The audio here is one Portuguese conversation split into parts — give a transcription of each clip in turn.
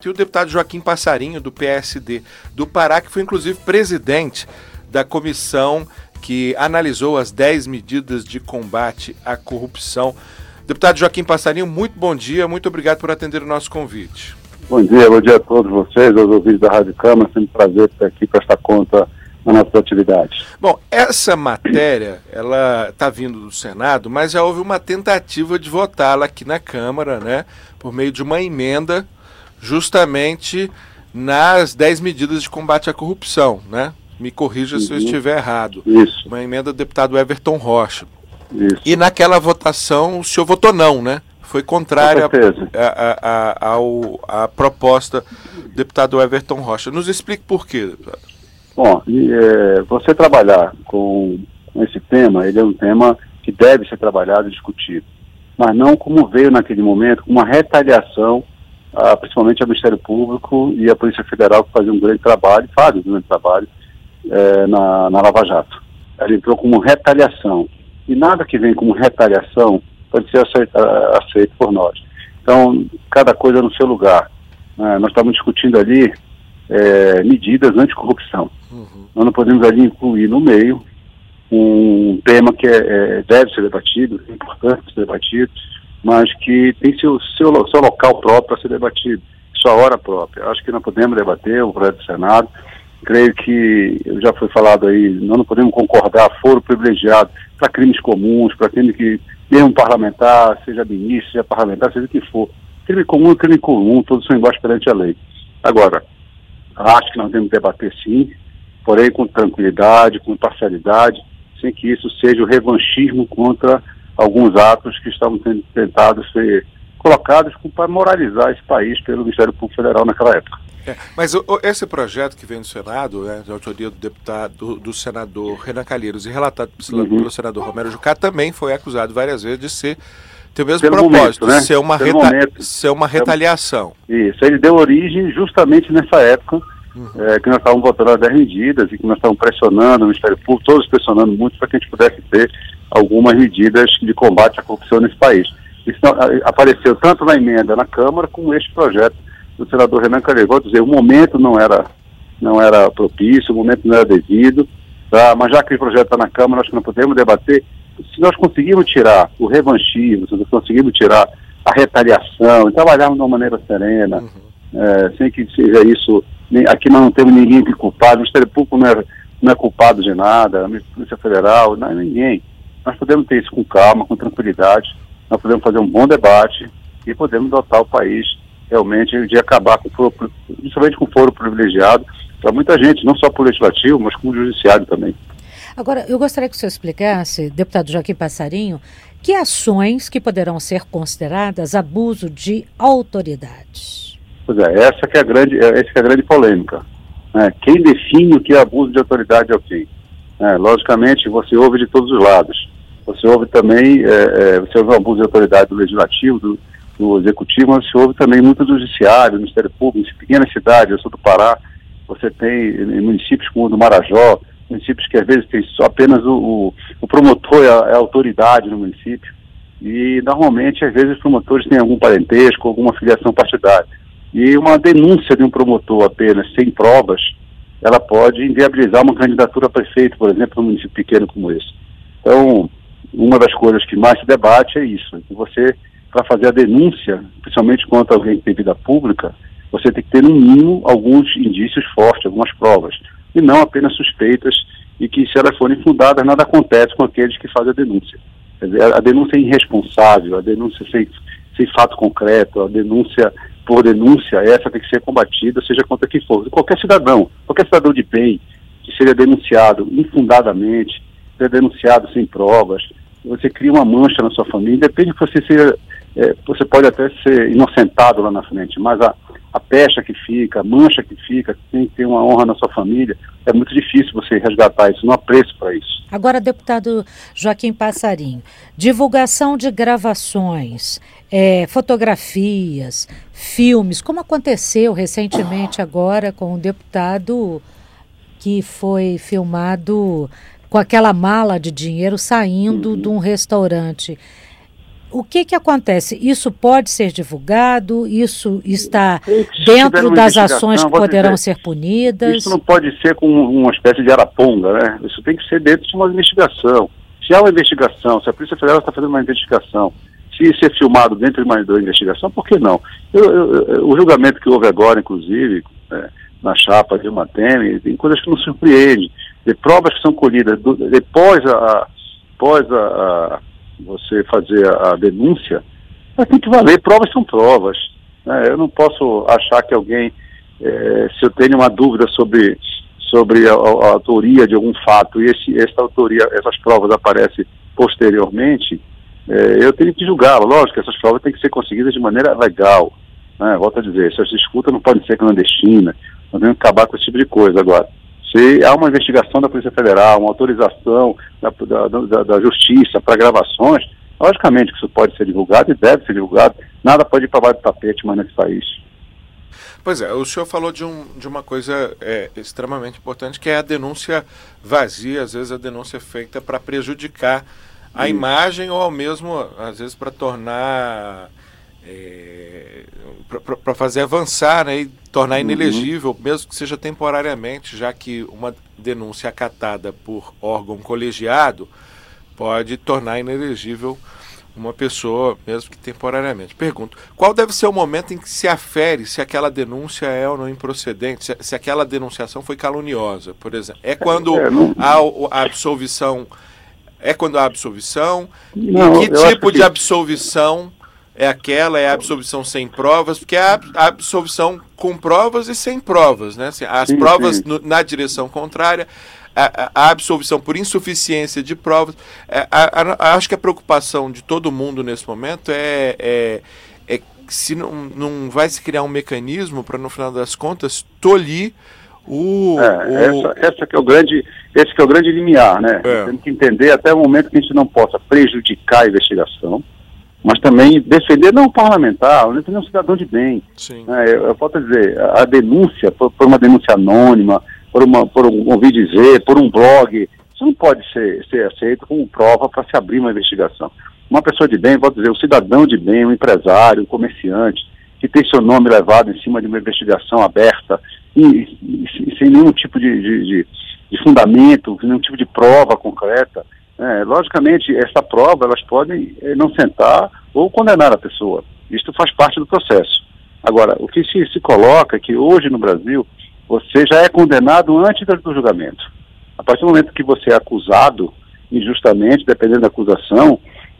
E o deputado Joaquim Passarinho, do PSD do Pará, que foi inclusive presidente da comissão que analisou as 10 medidas de combate à corrupção. Deputado Joaquim Passarinho, muito bom dia, muito obrigado por atender o nosso convite. Bom dia a todos vocês, aos ouvintes da Rádio Câmara, sempre um prazer estar aqui para prestar conta das nossas atividades. Bom, essa matéria, ela está vindo do Senado, mas já houve uma tentativa de votá-la aqui na Câmara, né, por meio de uma emenda, justamente nas 10 medidas de combate à corrupção, né? Me corrija se eu estiver errado. Isso. Uma emenda do deputado Everton Rocha. Isso. E naquela votação o senhor votou não, né? Foi contrária à proposta do deputado Everton Rocha. Nos explique por quê, deputado. Bom, você trabalhar com esse tema, ele é um tema que deve ser trabalhado e discutido, mas não como veio naquele momento, com uma retaliação, principalmente ao Ministério Público e à Polícia Federal, que fazem um grande trabalho, na Lava Jato. Ela entrou como retaliação, e nada que vem como retaliação pode ser aceito por nós. Então, cada coisa no seu lugar. Nós estamos discutindo ali medidas anticorrupção. Nós não podemos ali incluir no meio um tema que deve ser debatido, é importante ser debatido, mas que tem seu local próprio para ser debatido, sua hora própria. Acho que nós podemos debater o projeto do Senado. Creio que, já foi falado aí, nós não podemos concordar foro privilegiado para crimes comuns, para crime que, mesmo parlamentar, seja ministro, seja parlamentar, seja o que for. Crime comum, todos são iguais perante a lei. Agora, acho que nós devemos debater sim, porém com tranquilidade, com imparcialidade, sem que isso seja o revanchismo contra alguns atos que estavam tentados ser colocados para moralizar esse país pelo Ministério Público Federal naquela época. Mas esse projeto que vem do Senado, né, de autoria do senador Renan Calheiros e relatado pelo senador Romero Jucá, também foi acusado várias vezes de ter o mesmo propósito, momento, né? ser uma retaliação. Isso, ele deu origem justamente nessa época que nós estávamos votando as 10 medidas e que nós estávamos pressionando o Ministério Público, todos pressionando muito para que a gente pudesse ter algumas medidas de combate à corrupção nesse país. Isso apareceu tanto na emenda na Câmara como este projeto do senador Renan Calheiros. Vou dizer, o momento não era propício, o momento não era devido, tá? Mas já que o projeto está na Câmara, acho que nós podemos debater. Se nós conseguirmos tirar o revanchismo, se nós conseguirmos tirar a retaliação e trabalharmos de uma maneira serena, sem que seja isso, aqui nós não temos ninguém que é culpado, o Ministério Público não é culpado de nada, a Polícia Federal, não é ninguém. Nós podemos ter isso com calma, com tranquilidade, nós podemos fazer um bom debate e podemos dotar o país realmente de acabar principalmente com foro privilegiado para muita gente, não só para o legislativo, mas com o judiciário também. Agora, eu gostaria que o senhor explicasse, deputado Joaquim Passarinho, que ações que poderão ser consideradas abuso de autoridades. Pois essa que é a grande polêmica. Quem define o que é abuso de autoridade é quem? Logicamente, você ouve de todos os lados. Você ouve também, você ouve o abuso de autoridade do legislativo, do executivo, mas você ouve também muito do judiciário, do Ministério Público, em pequenas cidades. Eu sou do Pará, você tem em municípios como o do Marajó, municípios que às vezes tem só apenas o promotor é a autoridade no município, e normalmente às vezes os promotores têm algum parentesco, alguma filiação partidária. E uma denúncia de um promotor apenas sem provas, ela pode inviabilizar uma candidatura a prefeito, por exemplo, num município pequeno como esse. Então, uma das coisas que mais se debate é isso, que você, para fazer a denúncia, principalmente contra alguém que tem vida pública, você tem que ter no mínimo alguns indícios fortes, algumas provas, e não apenas suspeitas, e que se elas forem fundadas, nada acontece com aqueles que fazem a denúncia. Quer dizer, a denúncia é irresponsável, a denúncia sem fato concreto, a denúncia por denúncia, essa tem que ser combatida, seja contra quem for. Qualquer cidadão de bem, que seja denunciado infundadamente, seja denunciado sem provas, você cria uma mancha na sua família, depende que você seja, você pode até ser inocentado lá na frente, mas a pecha que fica, a mancha que fica, tem que ter uma honra na sua família, é muito difícil você resgatar isso, não há preço para isso. Agora, deputado Joaquim Passarinho, divulgação de gravações, fotografias, filmes, como aconteceu recentemente agora com um deputado que foi filmado com aquela mala de dinheiro saindo de um restaurante. o que acontece? Isso pode ser divulgado? Isso está dentro das ações que poderão ser punidas? Isso não pode ser com uma espécie de araponga, né? Isso tem que ser dentro de uma investigação. Se há uma investigação, se a Polícia Federal está fazendo uma investigação, se ser filmado dentro de uma investigação, por que não? O julgamento que houve agora, inclusive, na chapa de uma Temer, tem coisas que nos surpreendem. De provas que são colhidas depois você fazer a denúncia, mas tem que valer, provas são provas. Né? Eu não posso achar que alguém, se eu tenho uma dúvida sobre a autoria de algum fato e essas provas aparecem posteriormente, eu tenho que julgá-lo. Lógico que essas provas têm que ser conseguidas de maneira legal. Né? Volto a dizer, essas escutas não podem ser clandestinas, não devemos acabar com esse tipo de coisa. Agora, se há uma investigação da Polícia Federal, uma autorização da Justiça para gravações, logicamente que isso pode ser divulgado e deve ser divulgado. Nada pode ir para baixo do tapete mais nesse país. Pois é, o senhor falou de uma coisa extremamente importante, que é a denúncia vazia, às vezes a denúncia feita para prejudicar a imagem ou mesmo, às vezes, para tornar... para fazer avançar, né, e tornar inelegível, mesmo que seja temporariamente, já que uma denúncia acatada por órgão colegiado pode tornar inelegível uma pessoa, mesmo que temporariamente. Pergunto, qual deve ser o momento em que se afere se aquela denúncia é ou não improcedente, se aquela denunciação foi caluniosa, por exemplo? É quando há a absolvição? É quando há absolvição? Não, e que tipo de absolvição é a absolvição sem provas? Porque há a absolvição com provas e sem provas, né? As provas na direção contrária, a absolvição por insuficiência de provas. Acho que a preocupação de todo mundo nesse momento é se não vai se criar um mecanismo para, no final das contas, tolir esse que é o grande limiar, né? Temos que entender até o momento que a gente não possa prejudicar a investigação, mas também defender não o parlamentar, defender um cidadão de bem. Eu posso dizer, a denúncia, por uma denúncia anônima, por um ouvir dizer, por um blog, isso não pode ser aceito como prova para se abrir uma investigação. Uma pessoa de bem, posso dizer, um cidadão de bem, um empresário, um comerciante, que tem seu nome levado em cima de uma investigação aberta, e sem nenhum tipo de fundamento, nenhum tipo de prova concreta. Logicamente, essa prova, elas podem não sentar ou condenar a pessoa. Isto faz parte do processo. Agora, o que se coloca é que hoje no Brasil, você já é condenado antes do julgamento. A partir do momento que você é acusado injustamente, dependendo da acusação,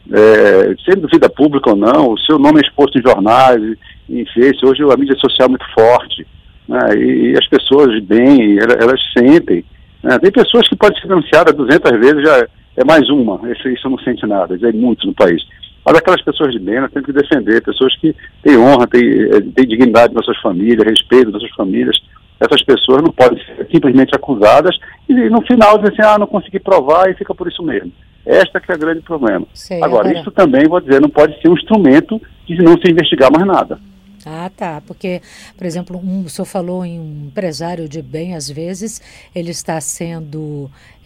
sendo vida pública ou não, o seu nome é exposto em jornais, em Face, hoje a mídia social é muito forte, né, e as pessoas de bem, elas sentem. Né, tem pessoas que podem ser denunciadas 200 vezes, já é mais uma, isso não sente nada, é muito no país. Mas aquelas pessoas de bem, nós temos que defender, pessoas que têm honra, têm dignidade nas suas famílias, respeito das suas famílias. Essas pessoas não podem ser simplesmente acusadas e no final dizem assim, não consegui provar e fica por isso mesmo. Esta que é o grande problema. Agora, isso também, vou dizer, não pode ser um instrumento de não se investigar mais nada. Porque, por exemplo, o senhor falou em um empresário de bem, às vezes, ele está sendo...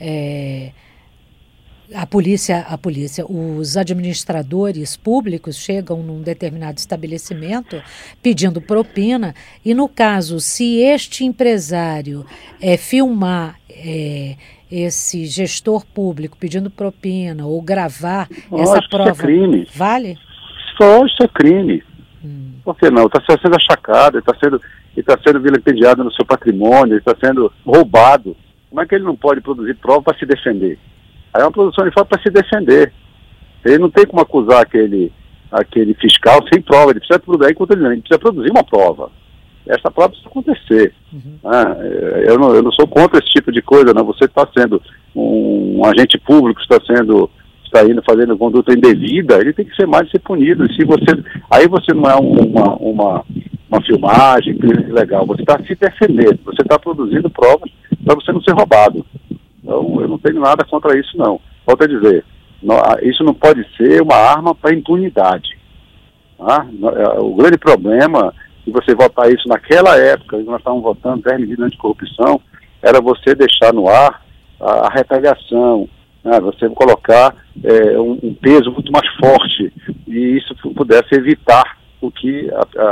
A polícia, os administradores públicos chegam num determinado estabelecimento pedindo propina e, no caso, se este empresário filmar esse gestor público pedindo propina ou gravar essa prova, isso é crime. Vale? Isso é crime. Por que não? Está sendo achacado, ele está sendo vilipendiado no seu patrimônio, ele está sendo roubado. Como é que ele não pode produzir prova para se defender? Aí é uma produção de fato para se defender. Ele não tem como acusar aquele fiscal sem prova, ele precisa produzir uma prova. Essa prova precisa acontecer. Eu não sou contra esse tipo de coisa, não. Você está sendo um agente público, está indo fazendo conduta indevida, ele tem que ser mais punido. Aí você não é uma filmagem legal, você está se defendendo, você está produzindo provas para você não ser roubado. Então, eu não tenho nada contra isso, não. Volto a dizer, isso não pode ser uma arma para impunidade. O grande problema de você votar isso naquela época, nós estávamos votando 10 medidas anticorrupção, era você deixar no ar a retaliação, né? Você colocar um peso muito mais forte, e isso pudesse evitar o que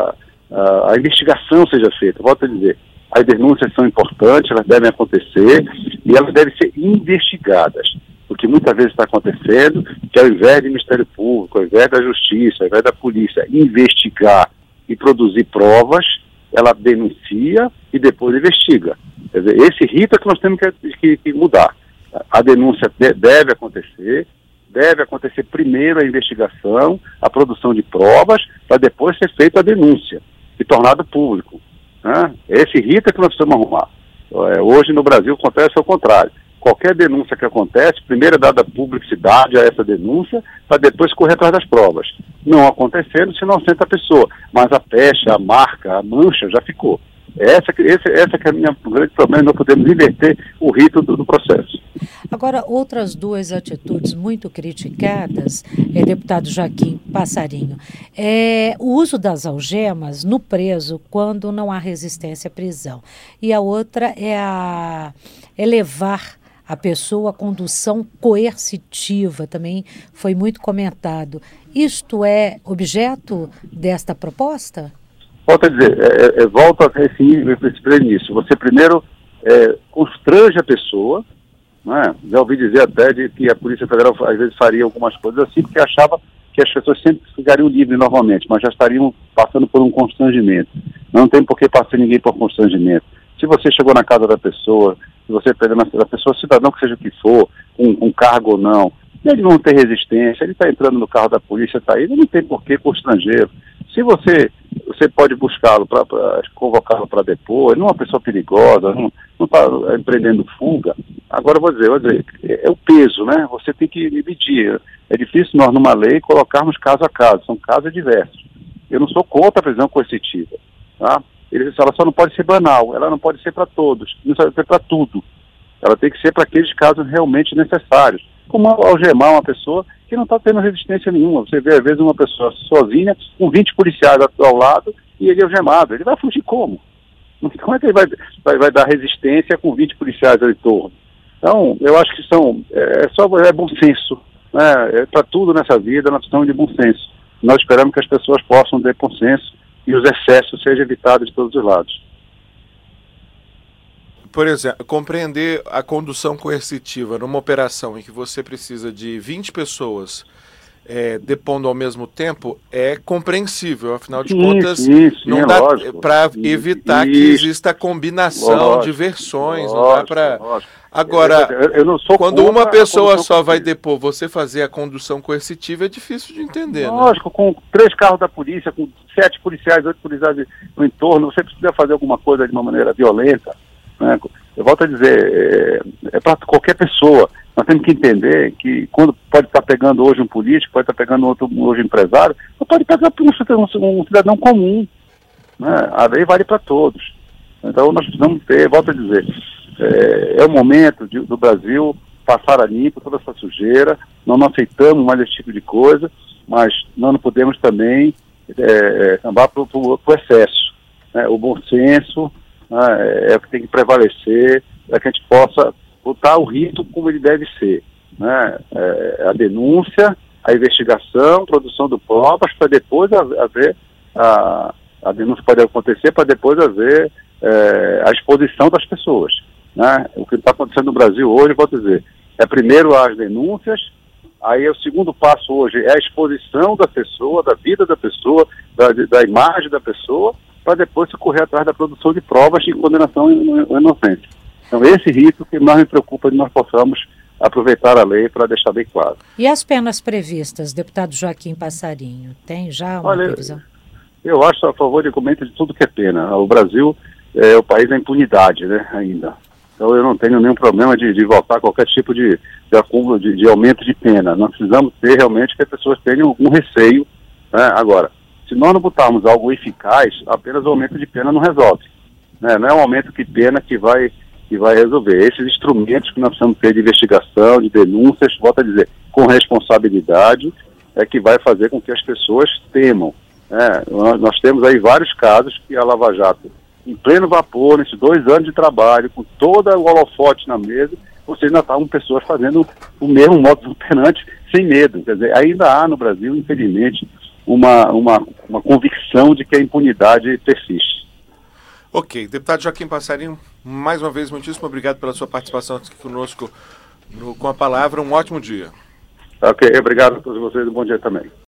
a investigação seja feita. Volto a dizer, as denúncias são importantes, elas devem acontecer e elas devem ser investigadas. O que muitas vezes está acontecendo, que ao invés do Ministério Público, ao invés da Justiça, ao invés da Polícia investigar e produzir provas, ela denuncia e depois investiga. Quer dizer, esse rito é que nós temos que mudar. A denúncia deve acontecer primeiro a investigação, a produção de provas, para depois ser feita a denúncia e tornado público, né? Esse rito é que nós precisamos arrumar. Hoje no Brasil acontece ao contrário. Qualquer denúncia que acontece, primeiro é dada publicidade a essa denúncia, para depois correr atrás das provas. Não acontecendo, se não senta a pessoa. Mas a pecha, a marca, a mancha já ficou. Essa que é o grande problema, nós podemos inverter o rito do processo. Agora, outras duas atitudes muito criticadas, deputado Joaquim Passarinho, o uso das algemas no preso quando não há resistência à prisão. E a outra é levar a pessoa à condução coercitiva, também foi muito comentado. Isto é objeto desta proposta? Volto a dizer, volto a referir nisso. Você primeiro constrange a pessoa, né? Já ouvi dizer até que a Polícia Federal às vezes faria algumas coisas assim, porque achava que as pessoas sempre ficariam livres normalmente, mas já estariam passando por um constrangimento. Não tem por que passar ninguém por constrangimento. Se você chegou na casa da pessoa, se você perdeu a pessoa, cidadão que seja o que for, um cargo ou não, ele não tem resistência, ele está entrando no carro da polícia, está aí, não tem por que constrangê-lo. Se você pode buscá-lo, convocá-lo para depor, ele não é uma pessoa perigosa, não está empreendendo fuga. Agora vou dizer, é o peso, né? Você tem que medir. É difícil nós, numa lei, colocarmos caso a caso, são casos diversos. Eu não sou contra a prisão coercitiva, tá? Ela só não pode ser banal, ela não pode ser para todos, não pode ser para tudo. Ela tem que ser para aqueles casos realmente necessários. Como algemar uma pessoa que não está tendo resistência nenhuma. Você vê, às vezes, uma pessoa sozinha, com 20 policiais ao lado, e ele é algemado. Ele vai fugir como? Como é que ele vai dar resistência com 20 policiais ao entorno? Então, eu acho que é bom senso, né? Para tudo nessa vida, nós precisamos de bom senso. Nós esperamos que as pessoas possam ter bom senso e os excessos sejam evitados de todos os lados. Por exemplo, compreender a condução coercitiva numa operação em que você precisa de 20 pessoas depondo ao mesmo tempo é compreensível, afinal de contas, não dá para evitar que exista combinação de versões, não dá para... Agora, eu não sou quando uma pessoa só vai depor, você fazer a condução coercitiva é difícil de entender. Lógico, né? Com 3 carros da polícia, com 7 policiais, 8 policiais no entorno, você precisa fazer alguma coisa de uma maneira violenta, né? Eu volto a dizer, é para qualquer pessoa. Nós temos que entender que quando pode estar pegando hoje um político, pode estar pegando outro hoje um empresário, ou pode pegar um cidadão comum, né? A lei vale para todos. Então nós precisamos ter, volto a dizer, é o momento do Brasil passar a limpo toda essa sujeira. Não aceitamos mais esse tipo de coisa, mas nós não podemos também andar para o excesso, né? O bom senso é o que tem que prevalecer, para que a gente possa botar o rito como ele deve ser, né? A denúncia, a investigação, produção de provas, para depois haver a denúncia pode acontecer, para depois haver a exposição das pessoas, né? O que está acontecendo no Brasil hoje, vou dizer, primeiro as denúncias, aí o segundo passo hoje é a exposição da pessoa, da vida da pessoa, da imagem da pessoa, para depois se correr atrás da produção de provas de condenação inocente. Então esse rito que mais me preocupa de nós possamos aproveitar a lei para deixar bem claro. E as penas previstas, deputado Joaquim Passarinho, tem já uma previsão? Eu acho a favor de aumento de tudo que é pena. O Brasil é o país da impunidade, né, ainda. Então eu não tenho nenhum problema de votar qualquer tipo de acúmulo, de aumento de pena. Nós precisamos ter realmente que as pessoas tenham algum receio, né? Agora, se nós não botarmos algo eficaz, apenas o aumento de pena não resolve, né? Não é um aumento de pena que vai resolver. Esses instrumentos que nós precisamos ter de investigação, de denúncias, volto a dizer, com responsabilidade, é que vai fazer com que as pessoas temam, né? Nós temos aí vários casos que a Lava Jato, em pleno vapor, nesses 2 anos de trabalho, com todo o holofote na mesa, ou seja, ainda estavam pessoas fazendo o mesmo modus operandi sem medo. Quer dizer, ainda há no Brasil, infelizmente, uma convicção de que a impunidade persiste. Ok. Deputado Joaquim Passarinho, mais uma vez, muitíssimo obrigado pela sua participação aqui conosco com a palavra. Um ótimo dia. Ok, obrigado a todos vocês e um bom dia também.